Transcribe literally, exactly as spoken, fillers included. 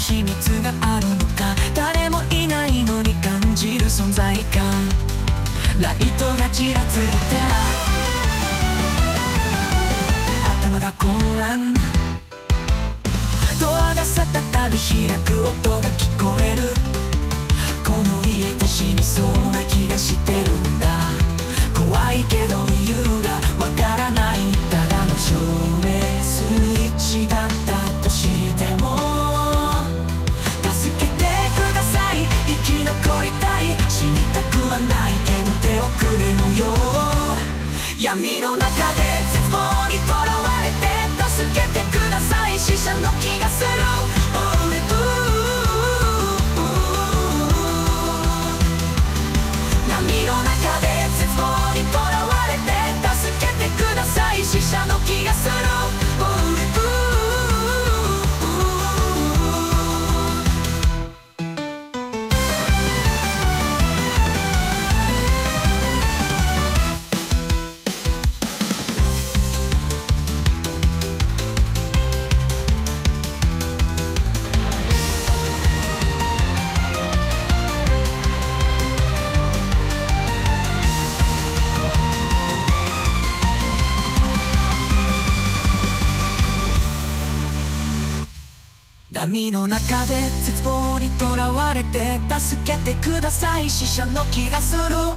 秘密があるのか。誰もいないのに感じる存在感。ライトがちらついて頭が混乱。ドアがさたたび開く音が聞こえる。この家って死にそうな気がしてるんだ。怖いけど理由がわからない。ただの照明スイッチだったとしても助けてください。生き残りたい。死にたくはないけど手をくれのよ。闇の中で絶望にとらわれて助けてください。死者の気がする。波の中で絶望にとらわれて助けてください。死者の気がする。波の中で絶望にとらわれて助けてください。死者の気がする。